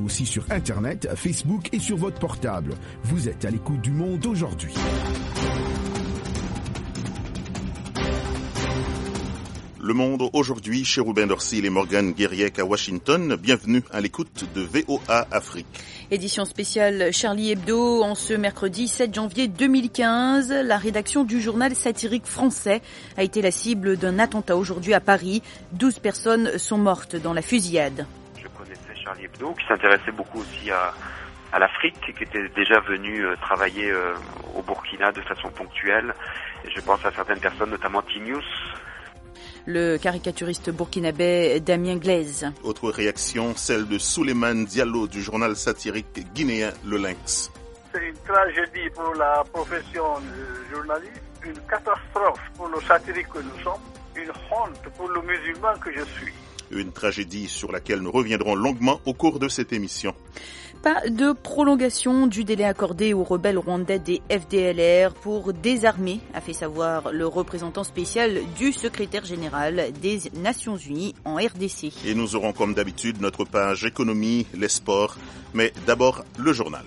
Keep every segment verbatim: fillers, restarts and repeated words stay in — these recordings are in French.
Retrouvez-nous aussi sur Internet, Facebook et sur votre portable. Vous êtes à l'écoute du Monde aujourd'hui. Le Monde aujourd'hui, chez Ruben Dorsil et Morgane Guériec à Washington. Bienvenue à l'écoute de V O A Afrique. Édition spéciale Charlie Hebdo en ce mercredi sept janvier deux mille quinze. La rédaction du journal satirique français a été la cible d'un attentat aujourd'hui à Paris. douze personnes sont mortes dans la fusillade. Je connaissais Charlie Hebdo qui s'intéressait beaucoup aussi à, à l'Afrique, qui était déjà venu euh, travailler euh, au Burkina de façon ponctuelle. Et je pense à certaines personnes, notamment T-News. Le caricaturiste burkinabé Damien Glaise. Autre réaction, celle de Souleymane Diallo du journal satirique guinéen Le Lynx. C'est une tragédie pour la profession de journaliste, une catastrophe pour le satirique que nous sommes, une honte pour le musulman que je suis. Une tragédie sur laquelle nous reviendrons longuement au cours de cette émission. Pas de prolongation du délai accordé aux rebelles rwandais des F D L R pour désarmer, a fait savoir le représentant spécial du secrétaire général des Nations Unies en R D C. Et nous aurons comme d'habitude notre page économie, les sports, mais d'abord le journal.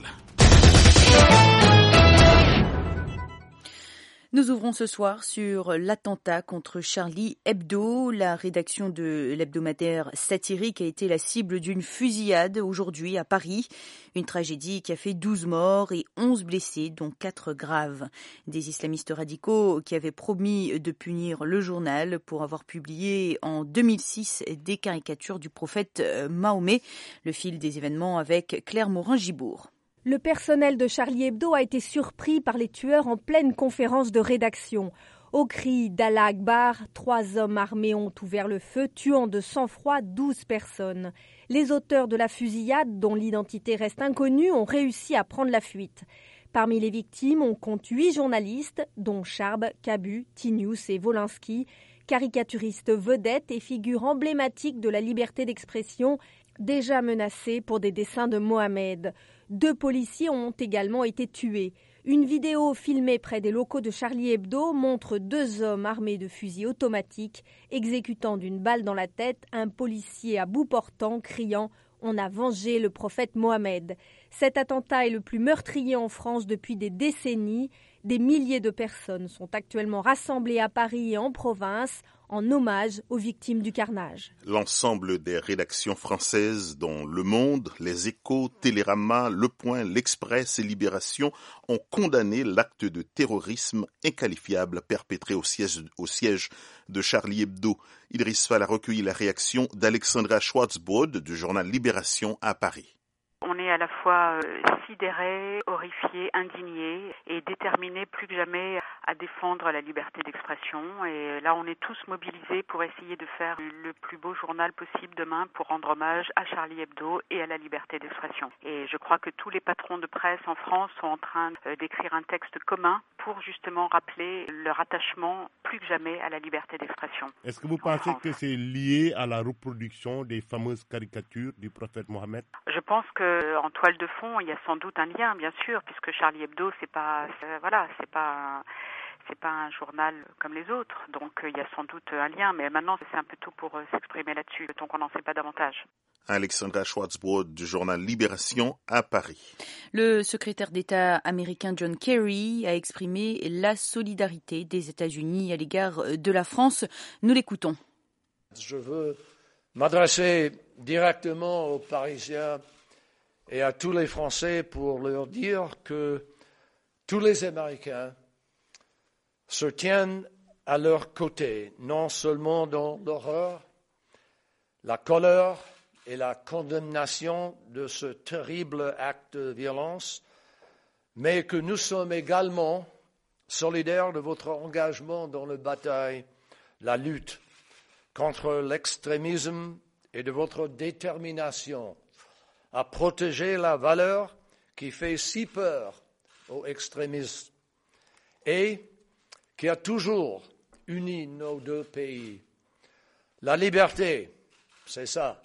Nous ouvrons ce soir sur l'attentat contre Charlie Hebdo. La rédaction de l'hebdomadaire satirique a été la cible d'une fusillade aujourd'hui à Paris. Une tragédie qui a fait douze morts et onze blessés, dont quatre graves. Des islamistes radicaux qui avaient promis de punir le journal pour avoir publié en deux mille six des caricatures du prophète Mahomet. Le fil des événements avec Claire Morin-Gibourg. Le personnel de Charlie Hebdo a été surpris par les tueurs en pleine conférence de rédaction. Au cri d'Allah Akbar, trois hommes armés ont ouvert le feu, tuant de sang-froid douze personnes. Les auteurs de la fusillade, dont l'identité reste inconnue, ont réussi à prendre la fuite. Parmi les victimes, on compte huit journalistes, dont Charb, Cabu, T-News et Wolinski, caricaturistes vedettes et figures emblématiques de la liberté d'expression, déjà menacés pour des dessins de Mohamed. Deux policiers ont également été tués. Une vidéo filmée près des locaux de Charlie Hebdo montre deux hommes armés de fusils automatiques exécutant d'une balle dans la tête un policier à bout portant criant « On a vengé le prophète Mohamed ». Cet attentat est le plus meurtrier en France depuis des décennies. Des milliers de personnes sont actuellement rassemblées à Paris et en province en hommage aux victimes du carnage. L'ensemble des rédactions françaises, dont Le Monde, Les Échos, Télérama, Le Point, L'Express et Libération, ont condamné l'acte de terrorisme inqualifiable perpétré au siège, au siège de Charlie Hebdo. Idriss Fall a recueilli la réaction d'Alexandra Schwarzbrod du journal Libération à Paris. On est à la fois sidérés, horrifiés, indignés et déterminés plus que jamais à défendre la liberté d'expression. Et là, on est tous mobilisés pour essayer de faire le plus beau journal possible demain pour rendre hommage à Charlie Hebdo et à la liberté d'expression. Et je crois que tous les patrons de presse en France sont en train d'écrire un texte commun pour justement rappeler leur attachement plus que jamais à la liberté d'expression. Est-ce que vous pensez que c'est lié à la reproduction des fameuses caricatures du prophète Mohammed ? Je pense qu'en toile de fond, il y a sans doute un lien, bien sûr, puisque Charlie Hebdo, c'est pas, c'est, voilà, c'est pas, c'est pas un journal comme les autres. Donc il y a sans doute un lien, mais maintenant c'est un peu tôt pour s'exprimer là-dessus, tant qu'on n'en sait pas davantage. Alexandra Schwarzbrod du journal Libération à Paris. Le secrétaire d'État américain John Kerry a exprimé la solidarité des États-Unis à l'égard de la France. Nous l'écoutons. Je veux m'adresser directement aux Parisiens et à tous les Français pour leur dire que tous les Américains se tiennent à leur côté, non seulement dans l'horreur, la colère et la condamnation de ce terrible acte de violence, mais que nous sommes également solidaires de votre engagement dans la bataille, la lutte contre l'extrémisme et de votre détermination à protéger la valeur qui fait si peur aux extrémistes et qui a toujours uni nos deux pays. La liberté, c'est ça.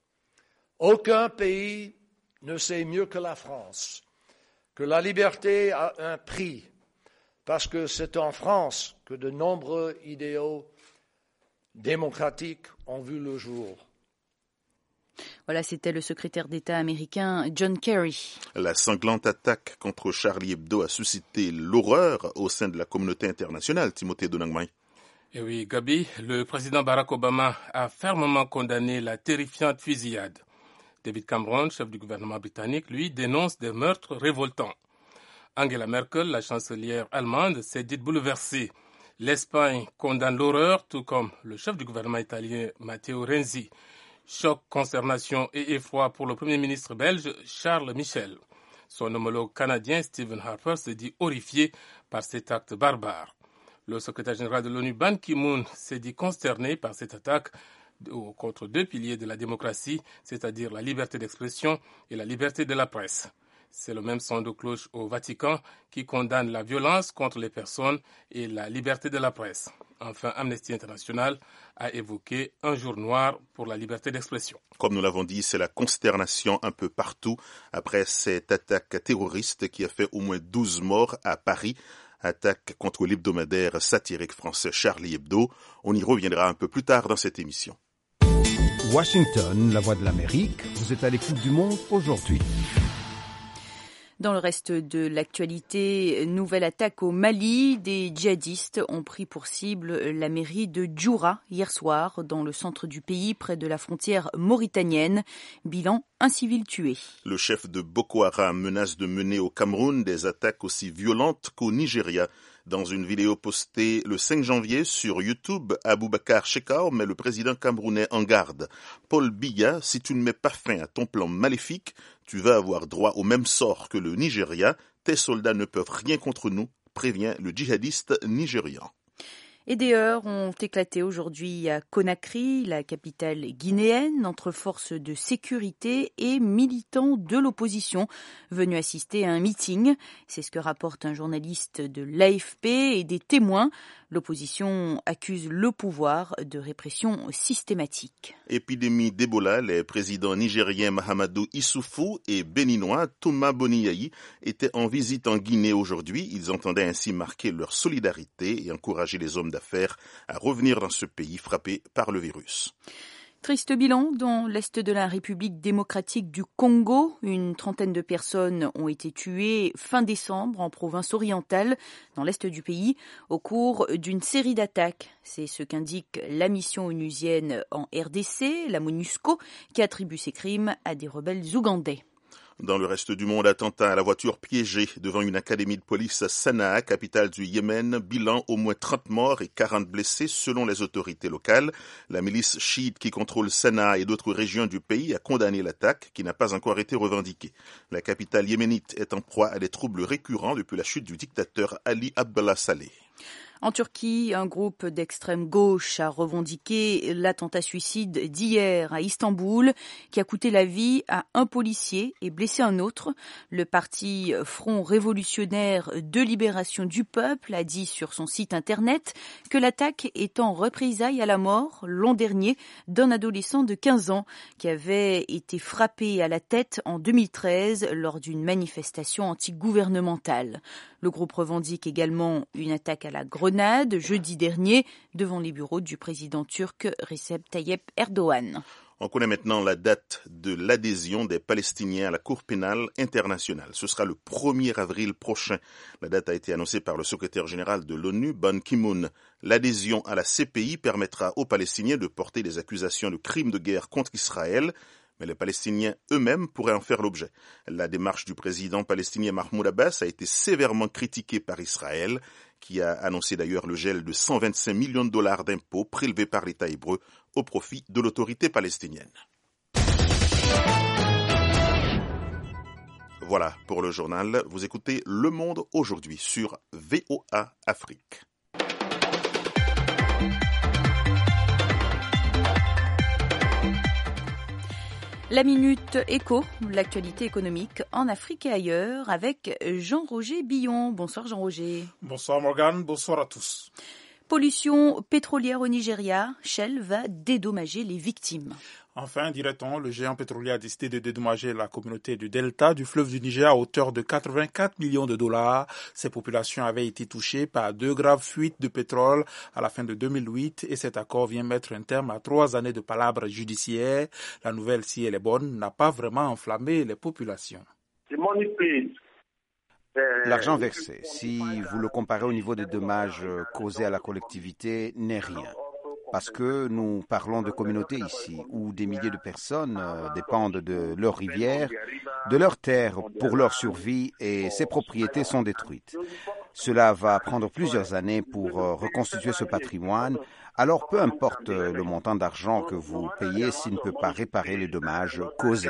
Aucun pays ne sait mieux que la France que la liberté a un prix, parce que c'est en France que de nombreux idéaux démocratiques ont vu le jour. Voilà, c'était le secrétaire d'État américain John Kerry. La sanglante attaque contre Charlie Hebdo a suscité l'horreur au sein de la communauté internationale, Timothée Donangmai. Et oui, Gabi, le président Barack Obama a fermement condamné la terrifiante fusillade. David Cameron, chef du gouvernement britannique, lui, dénonce des meurtres révoltants. Angela Merkel, la chancelière allemande, s'est dite bouleversée. L'Espagne condamne l'horreur, tout comme le chef du gouvernement italien Matteo Renzi. Choc, consternation et effroi pour le premier ministre belge Charles Michel. Son homologue canadien Stephen Harper se dit horrifié par cet acte barbare. Le secrétaire général de l'ONU Ban Ki-moon s'est dit consterné par cette attaque contre deux piliers de la démocratie, c'est-à-dire la liberté d'expression et la liberté de la presse. C'est le même son de cloche au Vatican qui condamne la violence contre les personnes et la liberté de la presse. Enfin, Amnesty International a évoqué un jour noir pour la liberté d'expression. Comme nous l'avons dit, c'est la consternation un peu partout après cette attaque terroriste qui a fait au moins douze morts à Paris. Attaque contre l'hebdomadaire satirique français Charlie Hebdo. On y reviendra un peu plus tard dans cette émission. Washington, la voix de l'Amérique, vous êtes à l'écoute du monde aujourd'hui. Dans le reste de l'actualité, nouvelle attaque au Mali. Des djihadistes ont pris pour cible la mairie de Djoura hier soir, dans le centre du pays, près de la frontière mauritanienne. Bilan, un civil tué. Le chef de Boko Haram menace de mener au Cameroun des attaques aussi violentes qu'au Nigeria. Dans une vidéo postée le cinq janvier sur YouTube, Aboubacar Shekau met le président camerounais en garde. Paul Biya, si tu ne mets pas fin à ton plan maléfique, tu vas avoir droit au même sort que le Nigeria. Tes soldats ne peuvent rien contre nous, prévient le djihadiste nigérian. Et des heurts ont éclaté aujourd'hui à Conakry, la capitale guinéenne, entre forces de sécurité et militants de l'opposition venus assister à un meeting. C'est ce que rapporte un journaliste de l'A F P et des témoins. L'opposition accuse le pouvoir de répression systématique. Épidémie d'Ebola, les présidents nigériens Mahamadou Issoufou et béninois Touma Boniaï étaient en visite en Guinée aujourd'hui. Ils entendaient ainsi marquer leur solidarité et encourager les hommes d'affaires à revenir dans ce pays frappé par le virus. Triste bilan dans l'est de la République démocratique du Congo. Une trentaine de personnes ont été tuées fin décembre en province orientale, dans l'est du pays, au cours d'une série d'attaques. C'est ce qu'indique la mission onusienne en R D C, la MONUSCO, qui attribue ces crimes à des rebelles ougandais. Dans le reste du monde, attentat à la voiture piégée devant une académie de police à Sanaa, capitale du Yémen. Bilan, au moins trente morts et quarante blessés selon les autorités locales. La milice chiite qui contrôle Sanaa et d'autres régions du pays a condamné l'attaque qui n'a pas encore été revendiquée. La capitale yéménite est en proie à des troubles récurrents depuis la chute du dictateur Ali Abdallah Saleh. En Turquie, un groupe d'extrême gauche a revendiqué l'attentat suicide d'hier à Istanbul qui a coûté la vie à un policier et blessé un autre. Le parti Front révolutionnaire de libération du peuple a dit sur son site internet que l'attaque est en représailles à la mort l'an dernier d'un adolescent de quinze ans qui avait été frappé à la tête en deux mille treize lors d'une manifestation anti-gouvernementale. Le groupe revendique également une attaque à la grenade jeudi dernier devant les bureaux du président turc Recep Tayyip Erdogan. On connaît maintenant la date de l'adhésion des Palestiniens à la Cour pénale internationale. Ce sera le premier avril prochain. La date a été annoncée par le secrétaire général de l'ONU, Ban Ki-moon. L'adhésion à la C P I permettra aux Palestiniens de porter des accusations de crimes de guerre contre Israël, mais les Palestiniens eux-mêmes pourraient en faire l'objet. La démarche du président palestinien Mahmoud Abbas a été sévèrement critiquée par Israël, qui a annoncé d'ailleurs le gel de cent vingt-cinq millions de dollars d'impôts prélevés par l'État hébreu au profit de l'autorité palestinienne. Voilà pour le journal. Vous écoutez Le Monde aujourd'hui sur V O A Afrique. La Minute Éco, l'actualité économique en Afrique et ailleurs avec Jean-Roger Billon. Bonsoir Jean-Roger. Bonsoir Morgane, bonsoir à tous. Pollution pétrolière au Nigeria, Shell va dédommager les victimes. Enfin, dirait-on, le géant pétrolier a décidé de dédommager la communauté du delta du fleuve du Niger à hauteur de quatre-vingt-quatre millions de dollars. Ces populations avaient été touchées par deux graves fuites de pétrole à la fin de deux mille huit et cet accord vient mettre un terme à trois années de palabres judiciaires. La nouvelle, si elle est bonne, n'a pas vraiment enflammé les populations. L'argent versé, si vous le comparez au niveau des dommages causés à la collectivité, n'est rien. Parce que nous parlons de communautés ici, où des milliers de personnes euh, dépendent de leurs rivières, de leurs terres pour leur survie et ces propriétés sont détruites. Cela va prendre plusieurs années pour euh, reconstituer ce patrimoine, alors peu importe le montant d'argent que vous payez s'il ne peut pas réparer les dommages causés.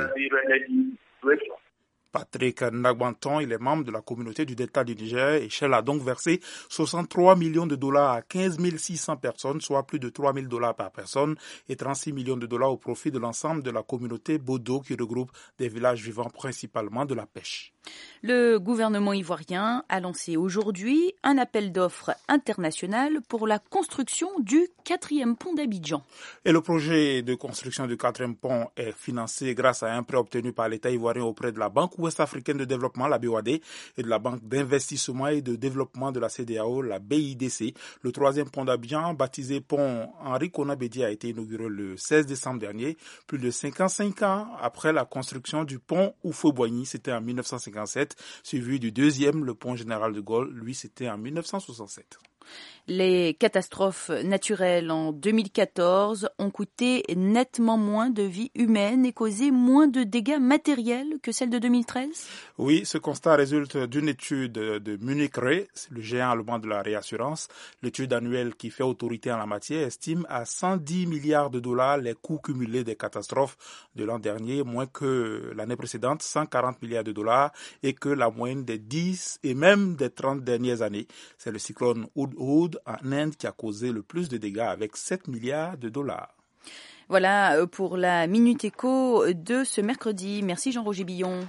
Patrick Nagbanton, il est membre de la communauté du Delta du Niger et Shell a donc versé soixante-trois millions de dollars à quinze mille six cents personnes, soit plus de trois mille dollars par personne et trente-six millions de dollars au profit de l'ensemble de la communauté Bodo qui regroupe des villages vivant principalement de la pêche. Le gouvernement ivoirien a lancé aujourd'hui un appel d'offres international pour la construction du quatrième pont d'Abidjan. Et le projet de construction du quatrième pont est financé grâce à un prêt obtenu par l'État ivoirien auprès de la Banque ouest-africaine de développement, la B O A D, et de la Banque d'investissement et de développement de la C E D E A O, la B I D C. Le troisième pont d'Abidjan, baptisé pont Henri Konan Bédié, a été inauguré le seize décembre dernier, plus de cinquante-cinq ans après la construction du pont Oufo-Boigny, c'était en mille neuf cent cinquante-sept, suivi du deuxième, le pont Général de Gaulle, lui c'était en mille neuf cent soixante-sept. Les catastrophes naturelles en deux mille quatorze ont coûté nettement moins de vies humaines et causé moins de dégâts matériels que celles de deux mille treize. Oui, ce constat résulte d'une étude de Munich Re, le géant allemand de la réassurance. L'étude annuelle qui fait autorité en la matière estime à cent dix milliards de dollars les coûts cumulés des catastrophes de l'an dernier, moins que l'année précédente, cent quarante milliards de dollars, et que la moyenne des dix et même des trente dernières années. C'est le cyclone Hudhud en Inde qui a causé le plus de dégâts avec sept milliards de dollars. Voilà pour la Minute Éco de ce mercredi. Merci Jean-Roger Billon.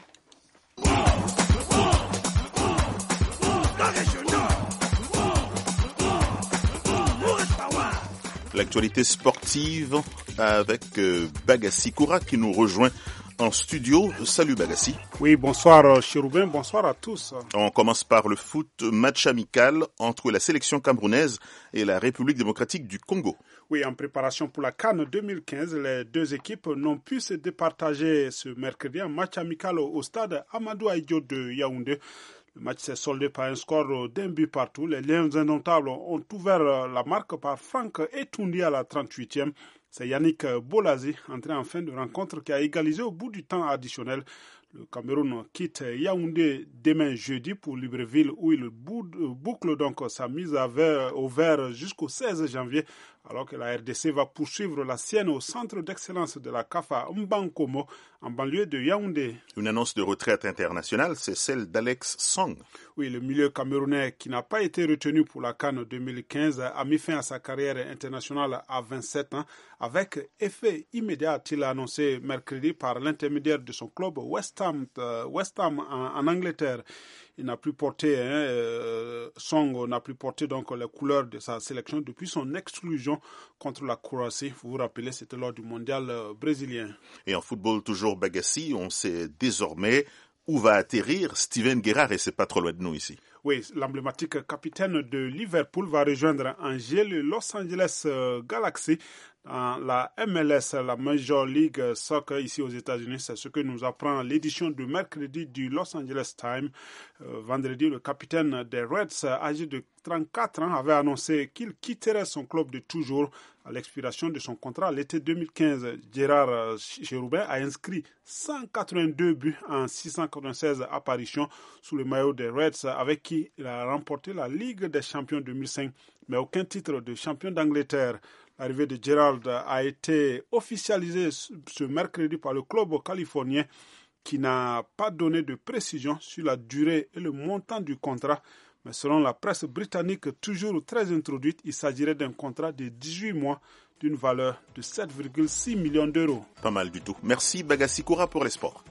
L'actualité sportive avec Bagassi Koura qui nous rejoint en studio. Salut Bagassi. Oui, bonsoir Chérubin, bonsoir à tous. On commence par le foot, match amical entre la sélection camerounaise et la République démocratique du Congo. Oui, en préparation pour la CAN deux mille quinze, les deux équipes n'ont pu se départager ce mercredi en match amical au stade Amadou Ahidjo de Yaoundé. Le match s'est soldé par un score d'un but partout. Les Lions indomptables ont ouvert la marque par Franck Etoundi à la trente-huitième. C'est Yannick Bolazi, entré en fin de rencontre, qui a égalisé au bout du temps additionnel. Le Cameroun quitte Yaoundé demain jeudi pour Libreville où il boucle donc sa mise à vert, au vert jusqu'au seize janvier, alors que la R D C va poursuivre la sienne au centre d'excellence de la C A F à Mbankomo, en banlieue de Yaoundé. Une annonce de retraite internationale, c'est celle d'Alex Song. Oui, le milieu camerounais qui n'a pas été retenu pour la CAN deux mille quinze a mis fin à sa carrière internationale à vingt-sept ans. Avec effet immédiat, a-t-il annoncé mercredi par l'intermédiaire de son club West Ham, euh, West Ham en, en Angleterre. Il n'a plus porté, hein, euh, Song n'a plus porté donc les couleurs de sa sélection depuis son exclusion contre la Croatie. Vous vous rappelez, c'était lors du mondial euh, brésilien. Et en football, toujours Bagassi, on sait désormais où va atterrir Steven Gerrard et c'est pas trop loin de nous ici. Oui, l'emblématique capitaine de Liverpool va rejoindre Angers le Los Angeles euh, Galaxy dans la M L S, la Major League Soccer ici aux États-Unis. C'est ce que nous apprend l'édition de mercredi du Los Angeles Times. Euh, vendredi, le capitaine des Reds, âgé de trente-quatre ans, avait annoncé qu'il quitterait son club de toujours à l'expiration de son contrat l'été deux mille quinze. Gérard Chérubin a inscrit cent quatre-vingt-deux buts en six cent quatre-vingt-seize apparitions sous le maillot des Reds, avec qui il a remporté la Ligue des champions deux mille cinq, mais aucun titre de champion d'Angleterre. L'arrivée de Gerrard a été officialisée ce mercredi par le club californien qui n'a pas donné de précision sur la durée et le montant du contrat. Mais selon la presse britannique toujours très introduite, il s'agirait d'un contrat de dix-huit mois d'une valeur de sept virgule six millions d'euros. Pas mal du tout. Merci Bagassi Koura pour les sports.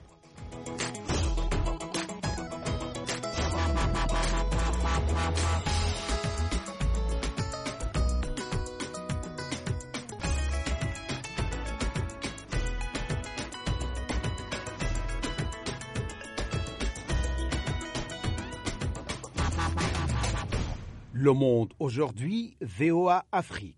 Le Monde aujourd'hui, V O A Afrique.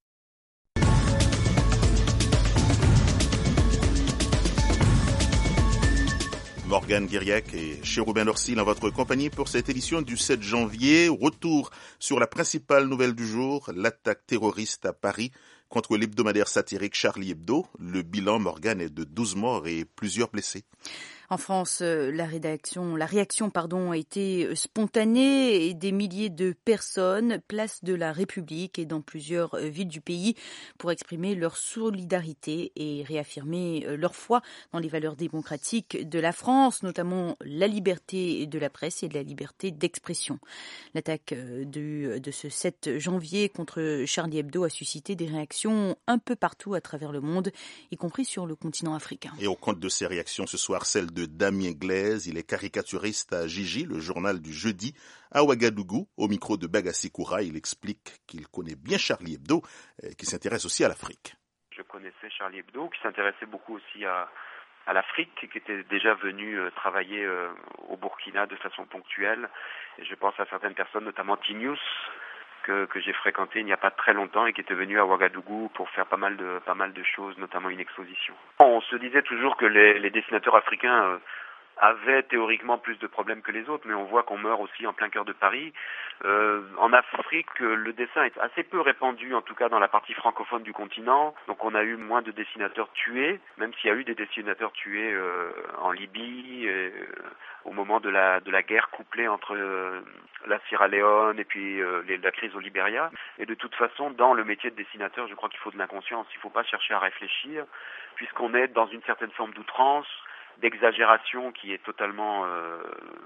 Morgane Guiriac et Chérubin Lorsil en votre compagnie pour cette édition du sept janvier. Retour sur la principale nouvelle du jour, l'attaque terroriste à Paris contre l'hebdomadaire satirique Charlie Hebdo. Le bilan, Morgane, est de douze morts et plusieurs blessés. En France, la rédaction, la réaction pardon, a été spontanée et des milliers de personnes, place de la République et dans plusieurs villes du pays pour exprimer leur solidarité et réaffirmer leur foi dans les valeurs démocratiques de la France, notamment la liberté de la presse et de la liberté d'expression. L'attaque de, de ce sept janvier contre Charlie Hebdo a suscité des réactions un peu partout à travers le monde, y compris sur le continent africain. Et au compte de ces réactions ce soir, celle de de Damien Glaise, il est caricaturiste à Gigi, le journal du jeudi, à Ouagadougou. Au micro de Bagassi Koura, il explique qu'il connaît bien Charlie Hebdo, et qu'il s'intéresse aussi à l'Afrique. Je connaissais Charlie Hebdo, qui s'intéressait beaucoup aussi à, à l'Afrique, qui était déjà venu euh, travailler euh, au Burkina de façon ponctuelle. Et je pense à certaines personnes, notamment Tinius, que, que j'ai fréquenté il n'y a pas très longtemps et qui était venu à Ouagadougou pour faire pas mal de pas mal de choses, notamment une exposition. On se disait toujours que les, les dessinateurs africains euh, avaient théoriquement plus de problèmes que les autres, mais on voit qu'on meurt aussi en plein cœur de Paris. Euh, en Afrique, le dessin est assez peu répandu, en tout cas dans la partie francophone du continent. Donc on a eu moins de dessinateurs tués, même s'il y a eu des dessinateurs tués euh, en Libye, et, euh, au moment de la de la guerre couplée entre euh, la Sierra Leone et puis euh, les, la crise au Libéria. Et de toute façon, dans le métier de dessinateur, je crois qu'il faut de l'inconscience. Il ne faut pas chercher à réfléchir, puisqu'on est dans une certaine forme d'outrance, d'exagération qui est totalement euh,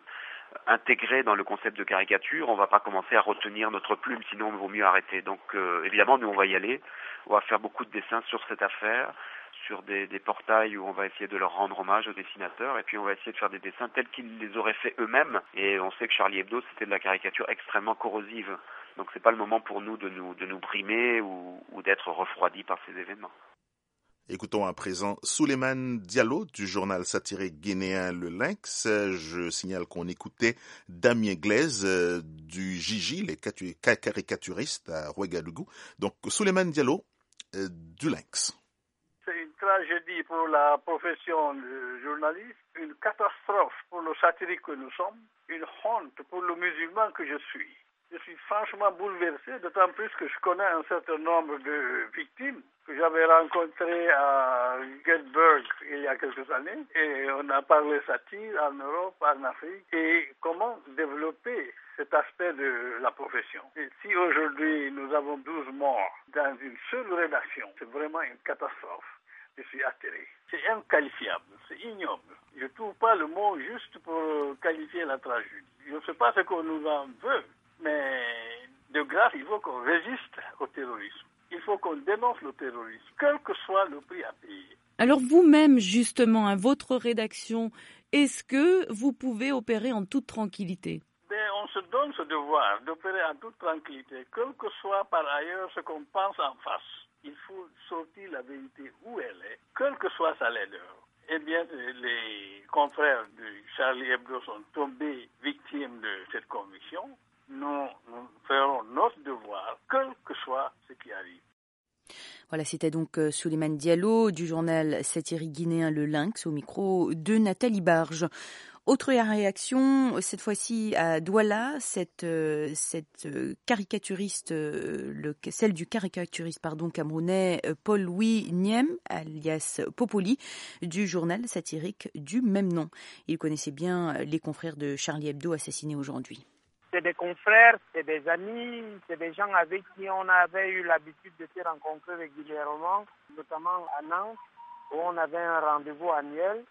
intégrée dans le concept de caricature. On ne va pas commencer à retenir notre plume, sinon il vaut mieux arrêter. Donc euh, évidemment, nous on va y aller. On va faire beaucoup de dessins sur cette affaire, sur des, des portails où on va essayer de leur rendre hommage aux dessinateurs, et puis on va essayer de faire des dessins tels qu'ils les auraient fait eux-mêmes. Et on sait que Charlie Hebdo, c'était de la caricature extrêmement corrosive. Donc c'est pas le moment pour nous de nous, de nous brimer ou, ou d'être refroidis par ces événements. Écoutons à présent Souleymane Diallo du journal satirique guinéen Le Lynx. Je signale qu'on écoutait Damien Glaise du Gigi, les caricaturistes à Ouagadougou. Donc Souleymane Diallo euh, du Lynx. C'est une tragédie pour la profession de journaliste, une catastrophe pour le satirique que nous sommes, une honte pour le musulman que je suis. Je suis franchement bouleversé, d'autant plus que je connais un certain nombre de victimes que j'avais rencontrées à Göteborg il y a quelques années. Et on a parlé satire en Europe, en Afrique, et comment développer cet aspect de la profession. Et si aujourd'hui nous avons douze morts dans une seule rédaction, c'est vraiment une catastrophe. Je suis atterré. C'est inqualifiable, c'est ignoble. Je ne trouve pas le mot juste pour qualifier la tragédie. Je ne sais pas ce qu'on nous en veut. Mais de grâce, il faut qu'on résiste au terrorisme. Il faut qu'on dénonce le terrorisme, quel que soit le prix à payer. Alors vous-même, justement, à votre rédaction, est-ce que vous pouvez opérer en toute tranquillité ? Ben, on se donne ce devoir d'opérer en toute tranquillité, quel que soit par ailleurs ce qu'on pense en face. Il faut sortir la vérité où elle est, quelle que soit sa laideur. Eh bien, les confrères de Charlie Hebdo sont tombés victimes de cette conviction. Nous, nous ferons notre devoir, quel que soit ce qui arrive. Voilà, c'était donc Souleymane Diallo du journal satirique guinéen Le Lynx au micro de Nathalie Barge. Autre réaction, cette fois-ci à Douala, cette, cette caricaturiste, le, celle du caricaturiste pardon, camerounais Paul-Louis Niem, alias Popoli, du journal satirique du même nom. Il connaissait bien les confrères de Charlie Hebdo assassinés aujourd'hui. C'est des confrères, c'est des amis, c'est des gens avec qui on avait eu l'habitude de se rencontrer régulièrement, notamment à Nantes, où on avait un rendez-vous annuel.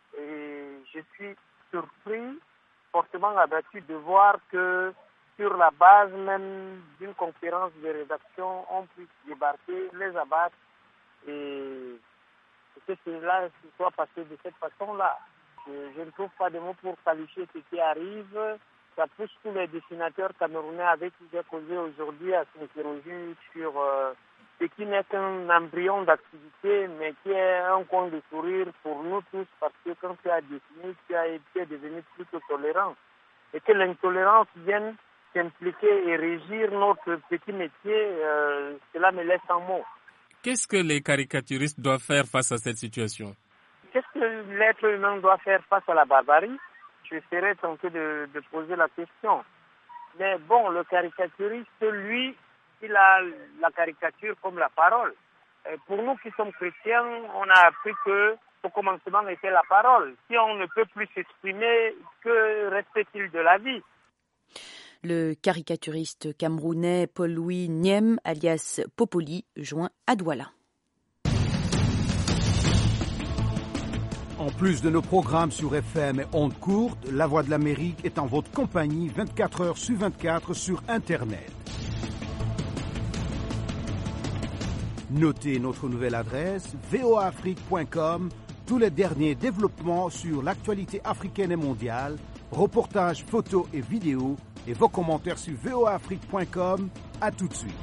Et je suis surpris, fortement abattu de voir que sur la base même d'une conférence de rédaction, on puisse débarquer, les abattre et que cela soit passé de cette façon-là. Je, je ne trouve pas de mots pour qualifier ce qui arrive. Ça pousse tous les dessinateurs camerounais avec qui j'ai causé aujourd'hui à s'interroger sur euh, ce qui n'est qu'un embryon d'activité, mais qui est un coin de sourire pour nous tous, parce que quand tu as dessiné, tu as été devenu plutôt tolérant. Et que l'intolérance vienne s'impliquer et régir notre petit métier, euh, cela me laisse en mots. Qu'est-ce que les caricaturistes doivent faire face à cette situation? Qu'est-ce que l'être humain doit faire face à la barbarie? Je serais tenté de, de poser la question. Mais bon, le caricaturiste, lui, il a la caricature comme la parole. Et pour nous qui sommes chrétiens, on a appris que au commencement était la parole. Si on ne peut plus s'exprimer, que reste-t-il de la vie? Le caricaturiste camerounais Paul-Louis Niem, alias Popoli, joint à Douala. En plus de nos programmes sur F M et ondes courtes, La Voix de l'Amérique est en votre compagnie vingt-quatre heures sur vingt-quatre sur Internet. Notez notre nouvelle adresse v o a afrique point com, tous les derniers développements sur l'actualité africaine et mondiale, reportages, photos et vidéos, et vos commentaires sur v o a afrique point com. À tout de suite.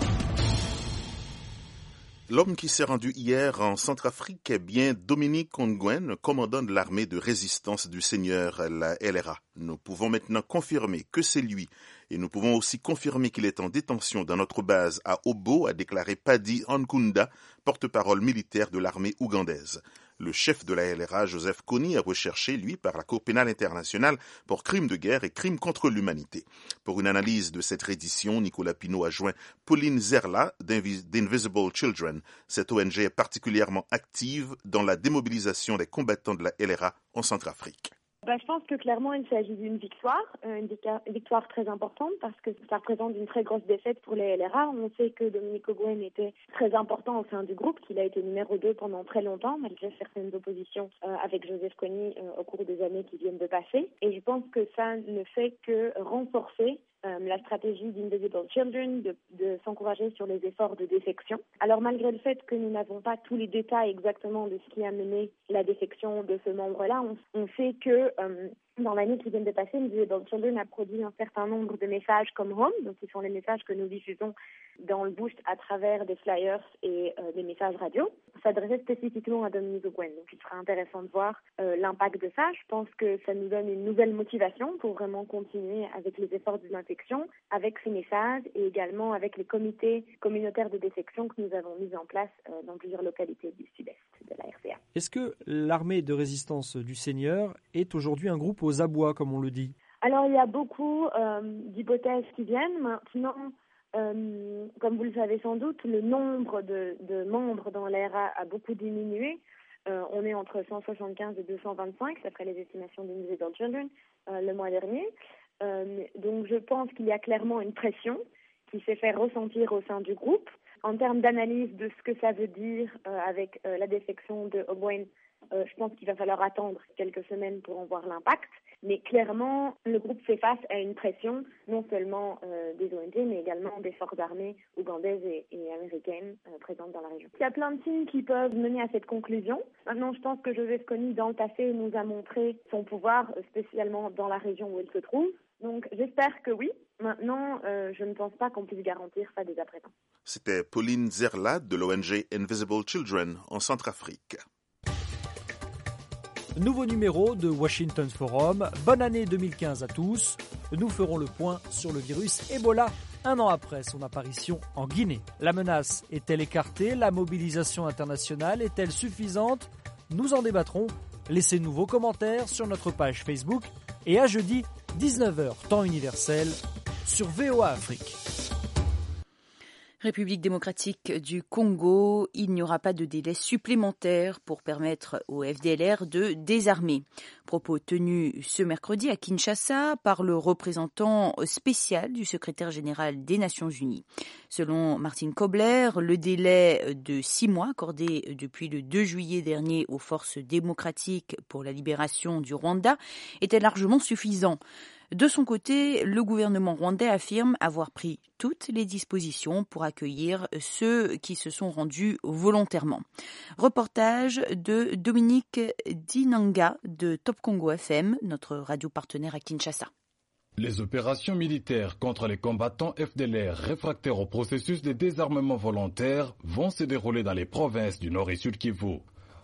L'homme qui s'est rendu hier en Centrafrique est bien Dominique Ongwen, commandant de l'armée de résistance du Seigneur, la L R A. Nous pouvons maintenant confirmer que c'est lui, et nous pouvons aussi confirmer qu'il est en détention dans notre base à Obo, a déclaré Paddy Ankunda, porte-parole militaire de l'armée ougandaise. Le chef de la L R A, Joseph Kony, est recherché, lui, par la Cour pénale internationale pour crimes de guerre et crimes contre l'humanité. Pour une analyse de cette reddition, Nicolas Pinault a joint Pauline Zerla d'Invisible Children. Cette O N G est particulièrement active dans la démobilisation des combattants de la L R A en Centrafrique. Ben, je pense que clairement il s'agit d'une victoire, une victoire très importante parce que ça représente une très grosse défaite pour les L R A. On sait que Dominique Ongwen était très important au sein du groupe, qu'il a été numéro deux pendant très longtemps, malgré certaines oppositions euh, avec Joseph Kony euh, au cours des années qui viennent de passer. Et je pense que ça ne fait que renforcer Euh, la stratégie d'Invisible Children, de, de s'encourager sur les efforts de défection. Alors malgré le fait que nous n'avons pas tous les détails exactement de ce qui a mené la défection de ce membre-là, on, on sait que euh, dans l'année qui vient de passer, Invisible Children a produit un certain nombre de messages comme Home, donc qui sont les messages que nous diffusons dans le boost à travers des flyers et euh, des messages radio, s'adressait spécifiquement à Dominique Ongwen. Donc il sera intéressant de voir euh, l'impact de ça. Je pense que ça nous donne une nouvelle motivation pour vraiment continuer avec les efforts de défection, avec ces messages et également avec les comités communautaires de défection que nous avons mis en place euh, dans plusieurs localités du sud-est de la R C A. Est-ce que l'armée de résistance du Seigneur est aujourd'hui un groupe aux abois, comme on le dit? Alors il y a beaucoup euh, d'hypothèses qui viennent. Maintenant, Euh, comme vous le savez sans doute, le nombre de, de membres dans l'A R A a beaucoup diminué. Euh, on est entre cent soixante-quinze et deux cent vingt-cinq, d'après les estimations d'Invisible Children, euh, le mois dernier. Euh, donc je pense qu'il y a clairement une pression qui s'est fait ressentir au sein du groupe. En termes d'analyse de ce que ça veut dire euh, avec euh, la défection de Ongwen, euh, je pense qu'il va falloir attendre quelques semaines pour en voir l'impact. Mais clairement, le groupe fait face à une pression, non seulement euh, des O N G, mais également des forces armées ougandaises et, et américaines euh, présentes dans la région. Il y a plein de signes qui peuvent mener à cette conclusion. Maintenant, je pense que Joseph Kony, dans le passé, nous a montré son pouvoir, spécialement dans la région où il se trouve. Donc, j'espère que oui. Maintenant, euh, je ne pense pas qu'on puisse garantir ça dès à présent. C'était Pauline Zerla de l'O N G Invisible Children en Centrafrique. Nouveau numéro de Washington Forum. Bonne année deux mille quinze à tous. Nous ferons le point sur le virus Ebola un an après son apparition en Guinée. La menace est-elle écartée? La mobilisation internationale est-elle suffisante? Nous en débattrons. Laissez-nous vos commentaires sur notre page Facebook et à jeudi dix-neuf heures temps universel sur V O A Afrique. République démocratique du Congo, il n'y aura pas de délai supplémentaire pour permettre au F D L R de désarmer. Propos tenus ce mercredi à Kinshasa par le représentant spécial du secrétaire général des Nations Unies. Selon Martin Kobler, le délai de six mois accordé depuis le deux juillet dernier aux forces démocratiques pour la libération du Rwanda était largement suffisant. De son côté, le gouvernement rwandais affirme avoir pris toutes les dispositions pour accueillir ceux qui se sont rendus volontairement. Reportage de Dominique Dinanga de Top Congo F M, notre radio partenaire à Kinshasa. Les opérations militaires contre les combattants F D L R réfractaires au processus de désarmement volontaire vont se dérouler dans les provinces du Nord et Sud Kivu.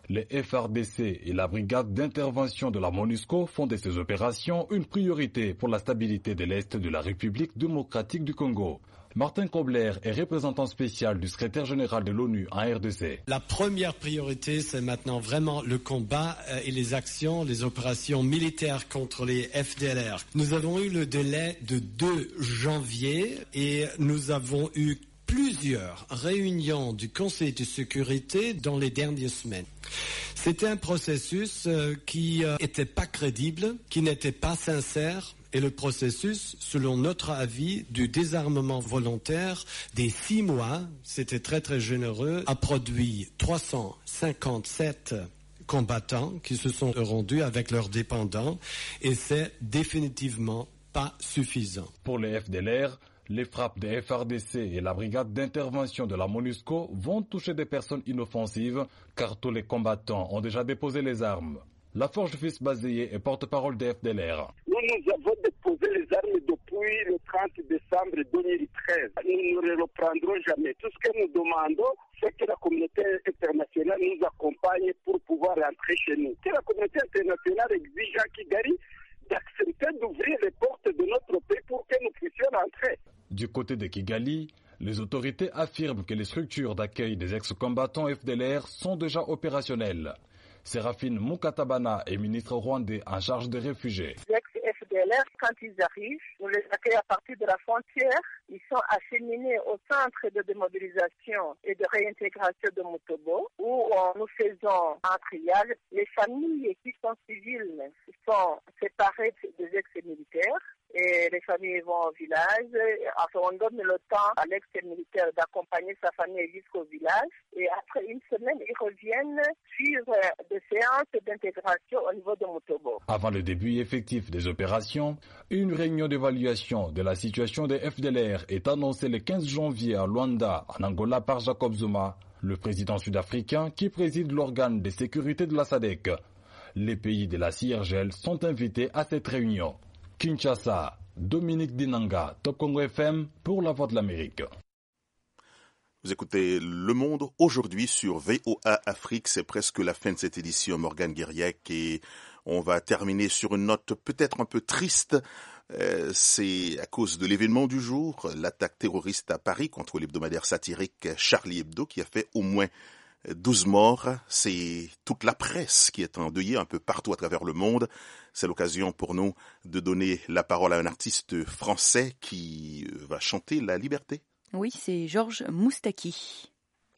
Les F R D C et la brigade d'intervention de la MONUSCO font de ces opérations une priorité pour la stabilité de l'Est de la République démocratique du Congo. Martin Kobler est représentant spécial du secrétaire général de l'ONU en R D C. La première priorité, c'est maintenant vraiment le combat et les actions, les opérations militaires contre les F D L R. Nous avons eu le délai de deux janvier et nous avons eu plusieurs réunions du Conseil de sécurité dans les dernières semaines. C'était un processus euh, qui n'était euh, pas crédible, qui n'était pas sincère. Et le processus, selon notre avis, du désarmement volontaire des six mois, c'était très très généreux, a produit trois cent cinquante-sept combattants qui se sont rendus avec leurs dépendants et c'est définitivement pas suffisant. Pour les F D L R, les frappes des F R D C et la brigade d'intervention de la MONUSCO vont toucher des personnes inoffensives car tous les combattants ont déjà déposé les armes. La Forge Fils Bazeye est porte-parole des F D L R. Nous, nous avons déposé les armes depuis le trente décembre deux mille treize. Nous ne le reprendrons jamais. Tout ce que nous demandons, c'est que la communauté internationale nous accompagne pour pouvoir rentrer chez nous. Que la communauté internationale exige à Kigali d'accepter d'ouvrir les portes de notre pays pour que nous puissions rentrer. Du côté de Kigali, les autorités affirment que les structures d'accueil des ex-combattants F D L R sont déjà opérationnelles. Séraphine Mukatabana est ministre rwandais en charge des réfugiés. Les ex-F D L R, quand ils arrivent, nous les accueillons à partir de la frontière. Ils sont acheminés au centre de démobilisation et de réintégration de Mutobo, où nous faisons un triage. Les familles qui sont civiles sont séparées des ex-militaires. Et les familles vont au village. Enfin, on donne le temps à l'ex-militaire d'accompagner sa famille jusqu'au village. Et après une semaine, ils reviennent suivre des séances d'intégration au niveau de Mutobo. Avant le début effectif des opérations, une réunion d'évaluation de la situation des F D L R est annoncée le quinze janvier à Luanda, en Angola, par Jacob Zuma, le président sud-africain qui préside l'organe de sécurité de la S A D C. Les pays de la C I R G L sont invités à cette réunion. Kinshasa, Dominique Dinanga, Top Congo F M pour la Voix de l'Amérique. Vous écoutez Le Monde aujourd'hui sur V O A Afrique. C'est presque la fin de cette édition, Morgane Guiriec, et on va terminer sur une note peut-être un peu triste. Euh, c'est à cause de l'événement du jour, l'attaque terroriste à Paris contre l'hebdomadaire satirique Charlie Hebdo qui a fait au moins douze morts. C'est toute la presse qui est endeuillée un peu partout à travers le monde. C'est l'occasion pour nous de donner la parole à un artiste français qui va chanter la liberté. Oui, c'est Georges Moustaki.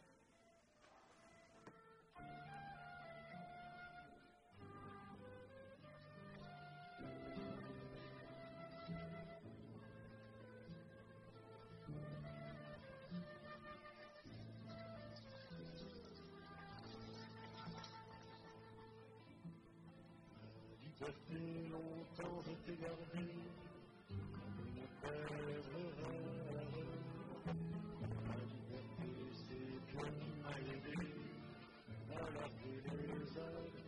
Longtemps je t'ai gardé comme une terre rare. La liberté c'est toi qui m'as aidé à larguer les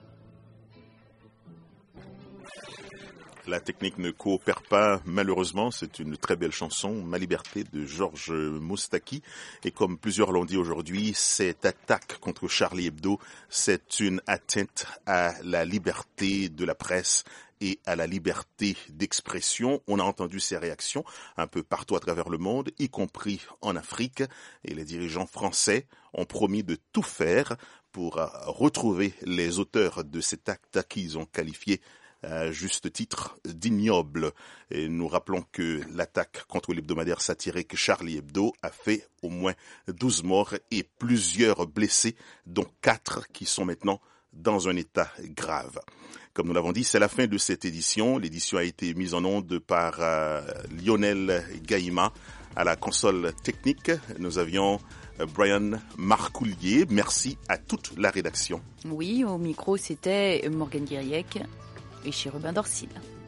arbres. La technique ne coopère pas, malheureusement. C'est une très belle chanson, Ma liberté, de Georges Moustaki. Et comme plusieurs l'ont dit aujourd'hui, cette attaque contre Charlie Hebdo, c'est une atteinte à la liberté de la presse et à la liberté d'expression. On a entendu ces réactions un peu partout à travers le monde, y compris en Afrique. Et les dirigeants français ont promis de tout faire pour retrouver les auteurs de cet acte qu'ils ont qualifié à juste titre d'ignoble. Et nous rappelons que l'attaque contre l'hebdomadaire satirique Charlie Hebdo a fait au moins douze morts et plusieurs blessés, dont quatre qui sont maintenant dans un état grave. Comme nous l'avons dit, c'est la fin de cette édition. L'édition a été mise en onde par euh, Lionel Gaïma à la console technique. Nous avions euh, Brian Marcoulier. Merci à toute la rédaction. Oui, au micro, c'était Morgane Guiriec et Chérubin Dorsil.